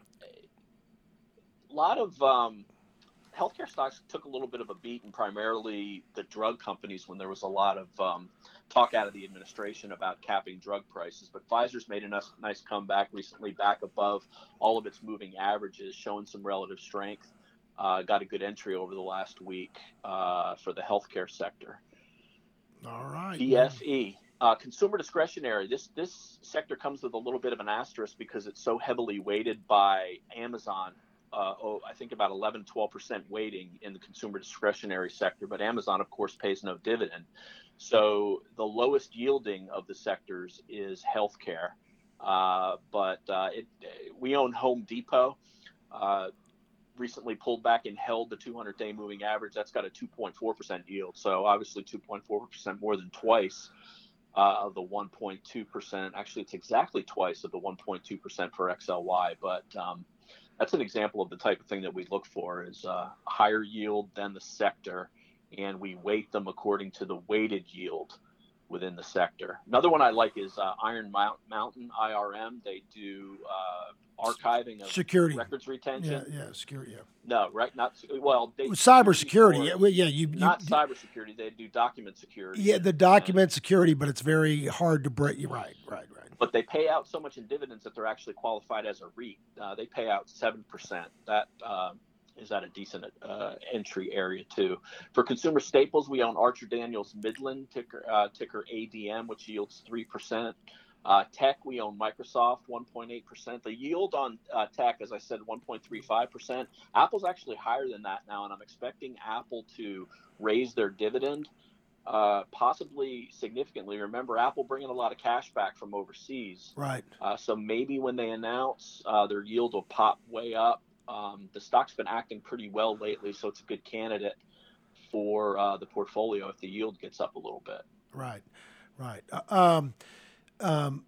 a lot of um, healthcare stocks took a little bit of a beating, primarily the drug companies, when there was a lot of um, talk out of the administration about capping drug prices. But Pfizer's made a nice, nice comeback recently, back above all of its moving averages, showing some relative strength. Uh, got a good entry over the last week uh, for the healthcare sector. All right. D F E. Uh, consumer discretionary. This this sector comes with a little bit of an asterisk because it's so heavily weighted by Amazon. Uh, oh, I think about eleven, twelve percent weighting in the consumer discretionary sector. But Amazon, of course, pays no dividend. So the lowest yielding of the sectors is healthcare. Uh, but uh, it, we own Home Depot. Uh, recently pulled back and held the two hundred day moving average. That's got a two point four percent yield. So obviously two point four percent more than twice uh, of the one point two percent. Actually, it's exactly twice of the one point two percent for X L Y. But um, that's an example of the type of thing that we look for is uh, higher yield than the sector. And we weight them according to the weighted yield within the sector. Another one I like is uh, Iron Mountain, I R M. They do uh, archiving of security records retention. Yeah, yeah, security. Yeah. No, right? Not well. They, cyber security. Yeah, well, yeah, you, you not you, cyber security. They do document security. Yeah, the document security, but it's very hard to break. You're right, right, right. But they pay out so much in dividends that they're actually qualified as a REIT. Uh, they pay out seven percent. That uh, is at a decent uh, entry area too. For consumer staples, we own Archer Daniels Midland, ticker uh, ticker A D M, which yields three percent. Uh, tech, we own Microsoft, one point eight percent. The yield on uh, tech, as I said, one point three five percent. Apple's actually higher than that now, and I'm expecting Apple to raise their dividend, uh, possibly significantly. Remember, Apple bringing a lot of cash back from overseas. Right. Uh, so maybe when they announce, uh, their yield will pop way up. Um, the stock's been acting pretty well lately, so it's a good candidate for uh, the portfolio if the yield gets up a little bit. Right, right. Uh, um, um,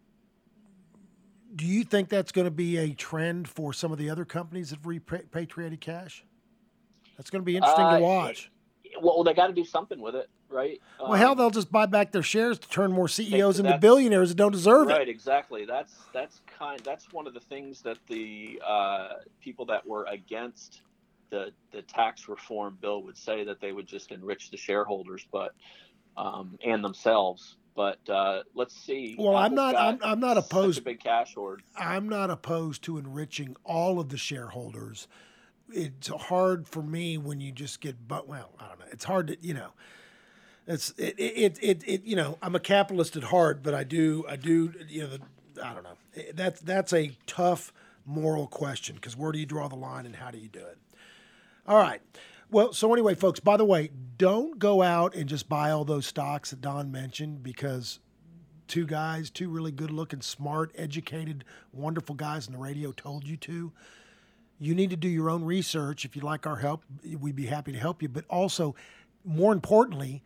do you think that's going to be a trend for some of the other companies that repatriated cash? That's going to be interesting uh, to watch. It, well, they got to do something with it, right? Well, um, hell, they'll just buy back their shares to turn more C E Os into that's- billionaires that don't deserve Right, it. exactly. That's that's kind. That's one of the things that the uh, people that were against the the tax reform bill would say, that they would just enrich the shareholders, but um, and themselves. But uh, let's see. Well, I'm Apple's not. got I'm, I'm not such opposed. a big cash hoard. I'm not opposed to enriching all of the shareholders. It's hard for me when you just get, but well, I don't know. It's hard to, you know, it's it it it, it you know, I'm a capitalist at heart, but I do I do you know, the, I don't know. That's that's a tough moral question, because where do you draw the line and how do you do it? All right. Well, so anyway, folks, by the way, don't go out and just buy all those stocks that Don mentioned, because two guys, two really good-looking, smart, educated, wonderful guys on the radio told you to. You need to do your own research. If you'd like our help, we'd be happy to help you. But also, more importantly,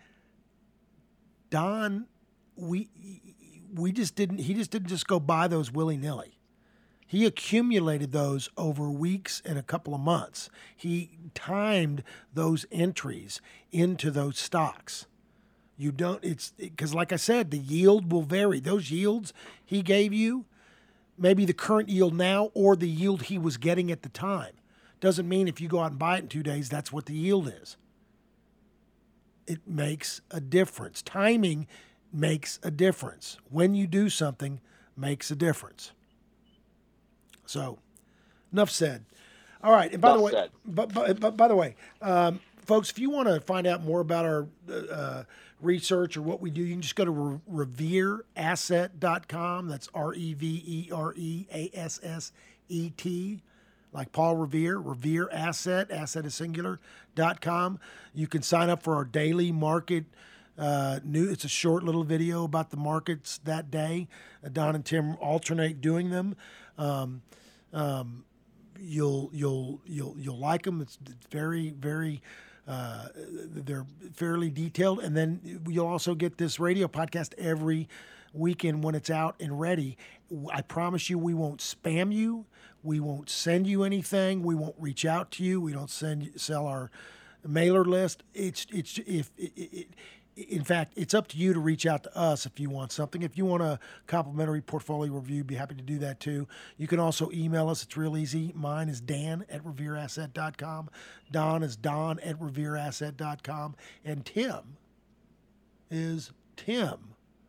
Don, we we just didn't. He just didn't just go buy those willy-nilly. He accumulated those over weeks and a couple of months. He timed those entries into those stocks. You don't, it's because, like I said, the yield will vary. Those yields he gave you, maybe the current yield now or the yield he was getting at the time. Doesn't mean if you go out and buy it in two days, that's what the yield is. It makes a difference. Timing makes a difference. When you do something makes a difference. So, enough said. All right, and by Enough the way, said. but, but, but by the way, um, folks, if you want to find out more about our uh, research or what we do, you can just go to re- revere asset dot com. That's R E V E R E A S S E T, like Paul Revere, Revere Asset, asset is singular, dot com. You can sign up for our daily market uh, new. It's a short little video about the markets that day. Uh, Don and Tim alternate doing them. Um, um, you'll you'll you'll you'll like them. It's very very. Uh, they're fairly detailed, and then you'll also get this radio podcast every weekend when it's out and ready. I promise you, we won't spam you. We won't send you anything. We won't reach out to you. We don't send sell our mailer list. It's it's if it, it, in fact, it's up to you to reach out to us if you want something. If you want a complimentary portfolio review, be happy to do that too. You can also email us. It's real easy. Mine is Dan at revere asset dot com. Don is Don at revere asset dot com. And Tim is Tim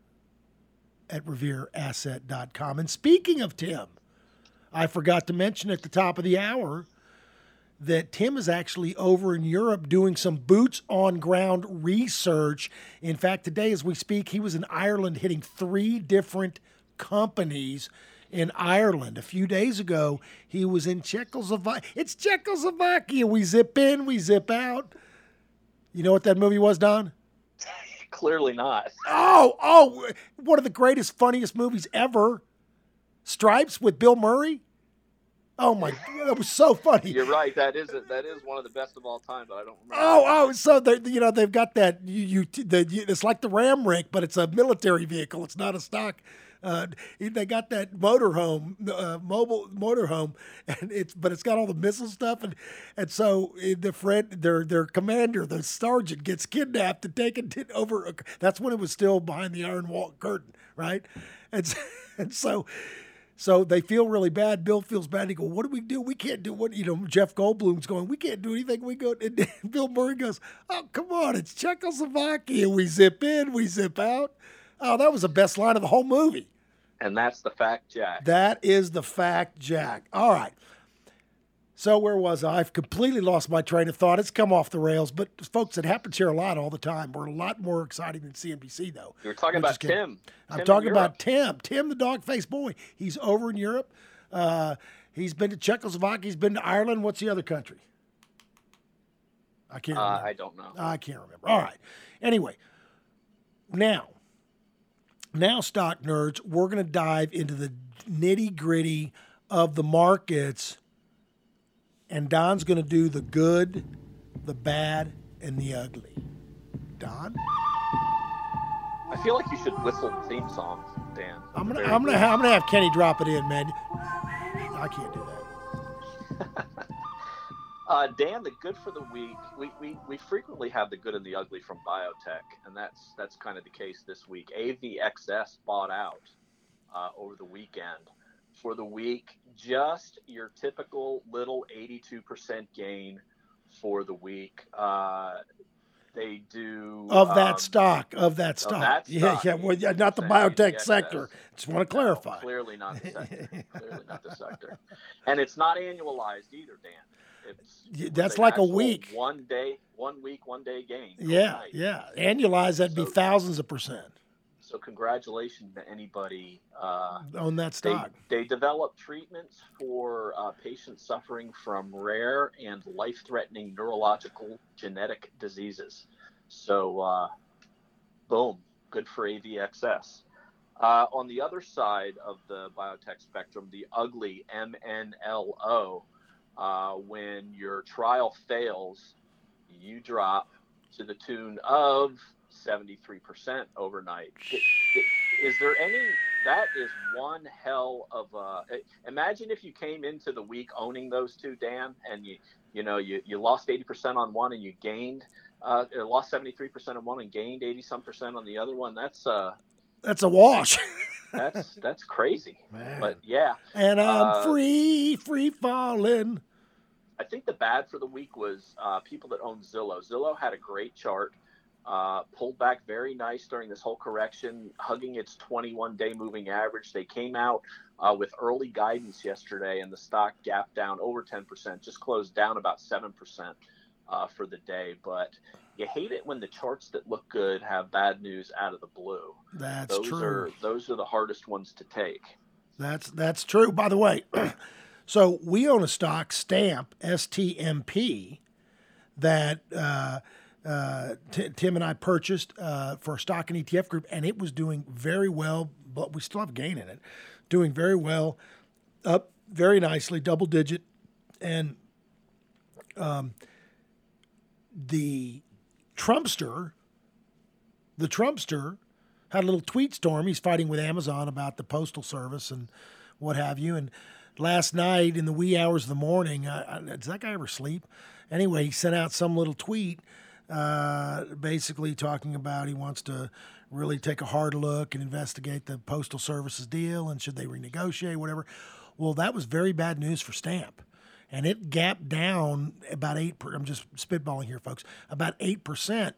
at revere asset dot com. And speaking of Tim, I forgot to mention at the top of the hour that Tim is actually over in Europe doing some boots-on-ground research. In fact, today as we speak, he was in Ireland hitting three different companies in Ireland. A few days ago, he was in Czechoslovakia. It's Czechoslovakia. We zip in, we zip out. You know what that movie was, Don? Clearly not. Oh, oh, one of the greatest, funniest movies ever. Stripes with Bill Murray. Oh my God, that was so funny. You're right. That is a, that is one of the best of all time, but I don't remember. Oh, oh, so they, you know, they've got that. You, you, the, you, it's like the Ram Rick, but it's a military vehicle. It's not a stock. Uh, they got that motorhome, uh, mobile motorhome, and it's but it's got all the missile stuff, and and so the friend, their their commander, the sergeant, gets kidnapped and taken to, over. That's when it was still behind the iron wall curtain, right? And so, and so. So they feel really bad. Bill feels bad. He goes, what do we do? We can't do what, you know, Jeff Goldblum's going, we can't do anything. We go, and Bill Murray goes, oh, come on. It's Czechoslovakia. We zip in, we zip out. Oh, that was the best line of the whole movie. And that's the fact, Jack. That is the fact, Jack. All right. So where was I? I've completely lost my train of thought. It's come off the rails. But, folks, it happens here a lot all the time. We're a lot more exciting than C N B C, though. You were talking about Tim. I'm Tim talking about Tim. Tim, the dog-faced boy. He's over in Europe. Uh, he's been to Czechoslovakia. He's been to Ireland. What's the other country? I can't remember. Uh, I don't know. I can't remember. All right. Anyway, now, now, stock nerds, we're going to dive into the nitty-gritty of the markets. And Don's going to do the good, the bad, and the ugly. Don? I feel like you should whistle theme songs, Dan. I'm gonna, I'm gonna, I'm gonna have Kenny drop it in, man. I can't do that. uh, Dan, the good for the week. We, we we frequently have the good and the ugly from biotech, and that's that's kind of the case this week. A V X S bought out uh, over the weekend. For the week, just your typical little eighty-two percent gain for the week. Uh, they do of that um, stock of that stock. Of that yeah, stock, yeah, well, yeah, not the biotech sector. Just want to clarify. No, clearly not the sector. Clearly not the sector. And it's not annualized either, Dan. It's, Yeah, it's that's an like a actual week. One day, one week, one day gain. Yeah, overnight. yeah. Annualized, that'd be So- thousands of percent So congratulations to anybody. Uh, on that they, stock. they develop treatments for uh, patients suffering from rare and life-threatening neurological genetic diseases. So, uh, boom, good for A V X S. Uh, on the other side of the biotech spectrum, the ugly M N L O, uh, when your trial fails, you drop to the tune of seventy-three percent overnight. Is there any, that is one hell of a, imagine if you came into the week owning those two, Dan, and you, you know, you, you lost eighty percent on one and you gained, uh, lost seventy-three percent on one and gained eighty some percent on the other one. That's, uh, That's a wash. that's, that's crazy. Man. But yeah. And I'm uh, free, free falling. I think the bad for the week was uh, people that own Zillow. Zillow had a great chart. Uh, pulled back very nice during this whole correction, hugging its twenty-one day moving average. They came out uh, with early guidance yesterday, and the stock gapped down over ten percent, just closed down about seven percent. uh, for the day. But you hate it when the charts that look good have bad news out of the blue. That's those true. Are, those are the hardest ones to take. That's that's true. By the way, so we own a stock, Stamp, S T M P, that uh, uh, T- Tim and I purchased uh, for a stock and E T F group, and it was doing very well, but we still have gain in it. Doing very well, up very nicely, double digit, and um, the Trumpster, the Trumpster had a little tweet storm. He's fighting with Amazon about the Postal Service and what have you. And last night in the wee hours of the morning, I, I, does that guy ever sleep? Anyway, he sent out some little tweet uh, basically talking about he wants to really take a hard look and investigate the Postal Service's deal and should they renegotiate, whatever. Well, that was very bad news for Stamp. And it gapped down about eight. Per, I'm just spitballing here, folks. About eight percent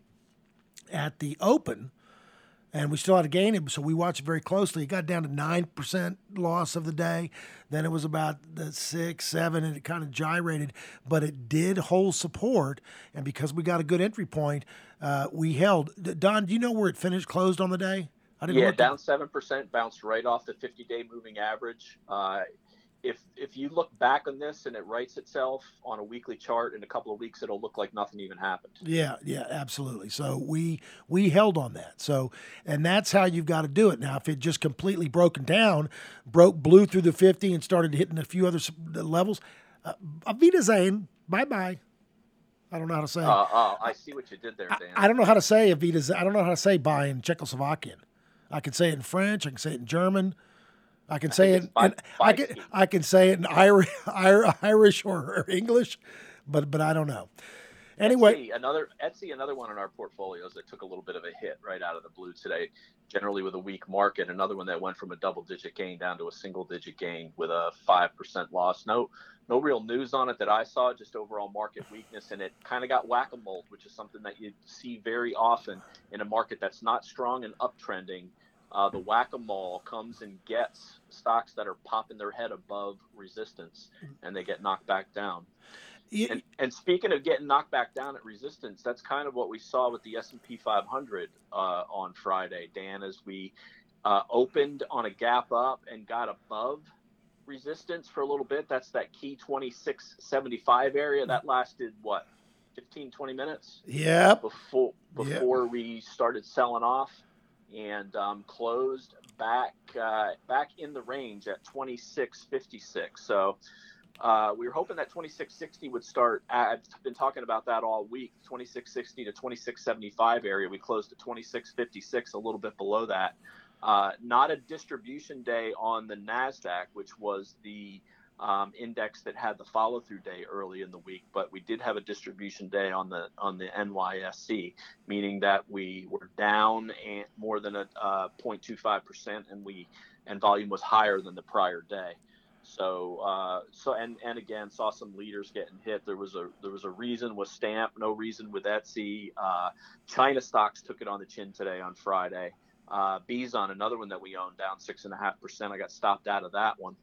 at the open, and we still had to gain it. So we watched it very closely. It got down to nine percent loss of the day. Then it was about the six, seven, and it kind of gyrated. But it did hold support, and because we got a good entry point, uh, we held. Don, do you know where it finished, closed on the day? I didn't yeah, down seven percent, bounced right off the fifty-day moving average. Uh, If if you look back on this and it writes itself on a weekly chart, in a couple of weeks it'll look like nothing even happened. Yeah, yeah, absolutely. So we we held on that. So and that's how you've got to do it. Now, if it just completely broken down, broke, blew through the fifty and started hitting a few other levels, uh, Auf Wiedersehen, bye bye. I don't know how to say. Uh, uh, I see what you did there, Dan. I, I don't know how to say Auf Wiedersehen. I don't know how to say bye in Czechoslovakian. I can say it in French. I can say it in German. I can say it. In, I can. I can say it in Irish, Irish or, or English, but but I don't know. Anyway, Etsy, another Etsy, another one in our portfolios that took a little bit of a hit right out of the blue today. Generally, with a weak market, another one that went from a double-digit gain down to a single-digit gain with a five percent loss. No, no real news on it that I saw. Just overall market weakness, and it kind of got whack-a-mole, which is something that you see very often in a market that's not strong and uptrending. Uh, the whack-a-mole comes and gets stocks that are popping their head above resistance, and they get knocked back down. Yeah. And, and speaking of getting knocked back down at resistance, that's kind of what we saw with the S and P five hundred uh, on Friday, Dan, as we uh, opened on a gap up and got above resistance for a little bit. That's that key twenty-six seventy-five area. That lasted, what, fifteen, twenty minutes? Yeah. Before, before yep. we started selling off. And um, closed back uh, back in the range at twenty-six fifty-six. So uh, we were hoping that twenty-six sixty would start. I've been talking about that all week. twenty-six sixty to twenty-six seventy-five area. We closed at twenty-six fifty-six, a little bit below that. Uh, not a distribution day on the NASDAQ, which was the um, index that had the follow-through day early in the week, but we did have a distribution day on the on the N Y S E, meaning that we were down and more than a uh, zero point two five percent, and we and volume was higher than the prior day. So uh, so and and again saw some leaders getting hit. There was a there was a reason with Stamp, no reason with Etsy. Uh, China stocks took it on the chin today on Friday. Uh, Bison, another one that we own, down six and a half percent. I got stopped out of that one.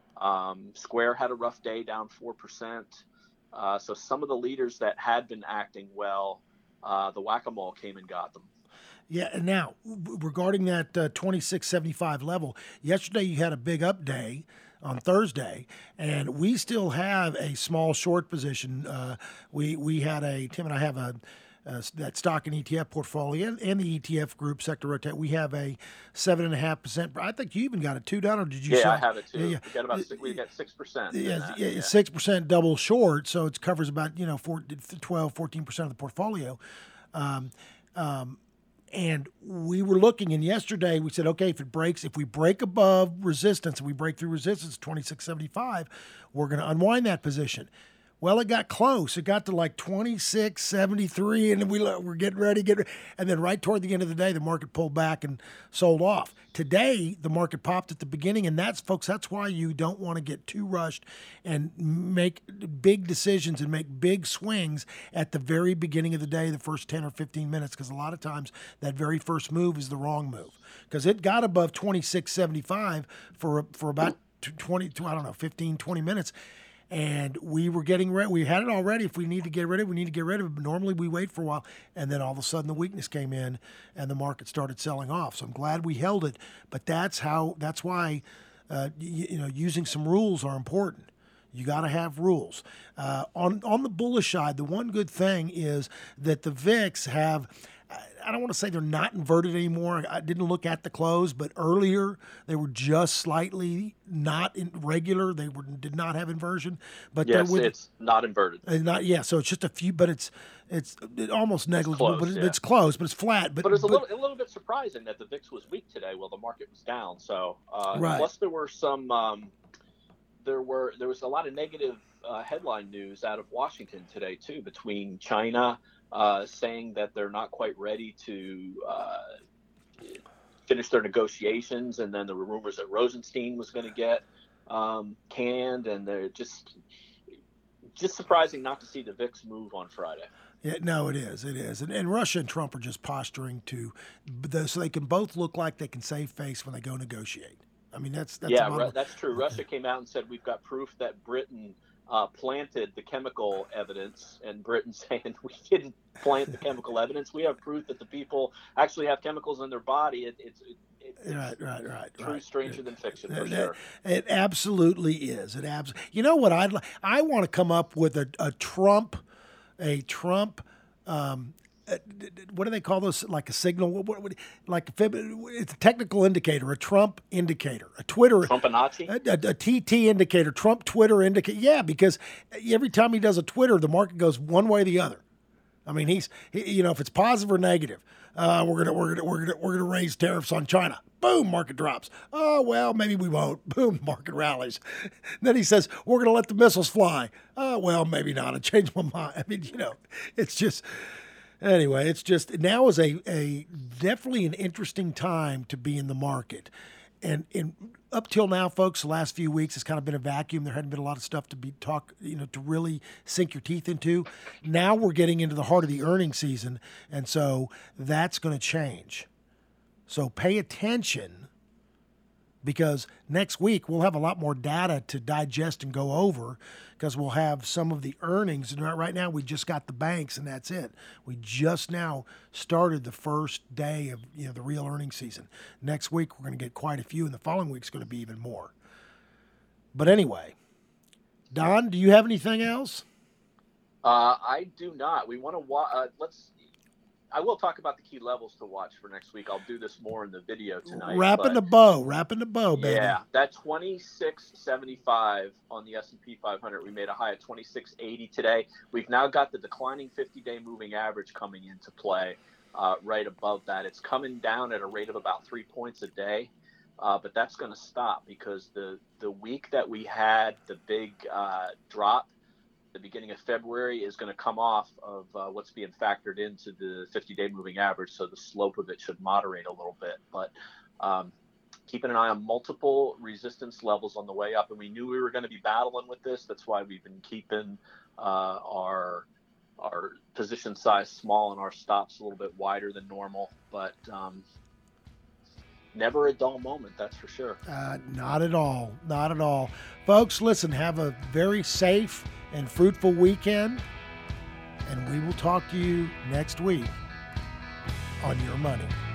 Um, Square had a rough day, down four percent. Uh, so some of the leaders that had been acting well, uh, the whack-a-mole came and got them. Yeah, and now regarding that uh, twenty-six seventy-five level, yesterday you had a big up day on Thursday, and we still have a small short position. Uh, we we had a Tim and I have a. Uh, that stock and E T F portfolio and, and the E T F group sector rotate. We have a seven and a half percent. I think you even got it too down, or did you? Yeah, sell? I have it too. Yeah, yeah. We got about six, we got six percent. Yeah, yeah, six percent double short, so it covers about you know four, twelve, fourteen percent of the portfolio. Um, um, and we were looking, and yesterday we said, okay, if it breaks, if we break above resistance, and we break through resistance twenty-six seventy-five, we're going to unwind that position. Well, it got close. It got to like twenty-six seventy-three, and we we're getting ready, get ready. And then right toward the end of the day, the market pulled back and sold off. Today, the market popped at the beginning, and that's, folks, that's why you don't want to get too rushed and make big decisions and make big swings at the very beginning of the day, the first ten or fifteen minutes, because a lot of times that very first move is the wrong move. Because it got above twenty-six seventy-five for for about twenty, I don't know, fifteen, twenty minutes. And we were getting ready. We had it already. If we need to get rid of it, we need to get rid of it. But normally we wait for a while. And then all of a sudden the weakness came in and the market started selling off. So I'm glad we held it. But that's how, that's why, uh, you, you know, using some rules are important. You got to have rules. Uh, on, on the bullish side, the one good thing is that the V I X have, I don't want to say they're not inverted anymore. I didn't look at the close, but earlier they were just slightly not in regular. They were did not have inversion, but yes, with, it's not inverted. Not yeah. So it's just a few, but it's it's almost negligible. It's close, but it's, yeah. it's close, but it's flat. But but it's a but, little a little bit surprising that the V I X was weak today while the market was down. So uh, right. plus there were some um, there were there was a lot of negative uh, headline news out of Washington today too, between China. Uh, saying that they're not quite ready to uh, finish their negotiations, and then there were rumors that Rosenstein was going to get um, canned, and they're just just surprising not to see the V I X move on Friday. Yeah, no, it is, it is, and, and Russia and Trump are just posturing to, so they can both look like they can save face when they go negotiate. I mean, that's that's yeah, Ru- that's true. Russia came out and said we've got proof that Britain. Uh, planted the chemical evidence, and Britain saying we didn't plant the chemical evidence. We have proof that the people actually have chemicals in their body. It, it's it, it's right, right, right. True, right. stranger than fiction for it, sure. It absolutely is. It abs- You know what? I'd li- I want to come up with a, a Trump, a Trump. Um, uh, what do they call those? Like a signal? What, what, what, like a fib- it's a technical indicator, a Trump indicator, a Twitter, Trumpinati, a, a, a T T indicator, Trump Twitter indicator. Yeah, because every time he does a Twitter, the market goes one way or the other. I mean, he's he, you know, if it's positive or negative, uh, we're gonna we're gonna we're gonna we're gonna raise tariffs on China. Boom, market drops. Oh well, maybe we won't. Boom, market rallies. Then he says we're gonna let the missiles fly. Oh well, maybe not. I changed my mind. I mean, you know, it's just. Anyway, it's just now is a, a definitely an interesting time to be in the market. And, and up till now, folks, the last few weeks, it's kind of been a vacuum. There hadn't been a lot of stuff to be talk, you know, to really sink your teeth into. Now we're getting into the heart of the earnings season, and so that's going to change. So pay attention, because next week we'll have a lot more data to digest and go over, because we'll have some of the earnings. And right now we just got the banks, and that's it. We just now started the first day of you know the real earnings season. Next week we're going to get quite a few, and the following week's going to be even more. But anyway, Don, do you have anything else? Uh, I do not. We want to wa- uh, let's. I will talk about the key levels to watch for next week. I'll do this more in the video tonight. Wrapping the bow, wrapping the bow, baby. Yeah, that twenty-six seventy-five on the S and P five hundred. We made a high of twenty-six eighty today. We've now got the declining fifty-day moving average coming into play uh, right above that. It's coming down at a rate of about three points a day, uh, but that's going to stop because the, the week that we had the big uh, drop, the beginning of February, is going to come off of uh, what's being factored into the fifty-day moving average, so the slope of it should moderate a little bit. But um, keeping an eye on multiple resistance levels on the way up, and we knew we were going to be battling with this. That's why we've been keeping uh, our our position size small and our stops a little bit wider than normal. But um, never a dull moment, that's for sure. Uh, not at all. Not at all. Folks, listen, have a very safe and fruitful weekend, and we will talk to you next week on Your Money.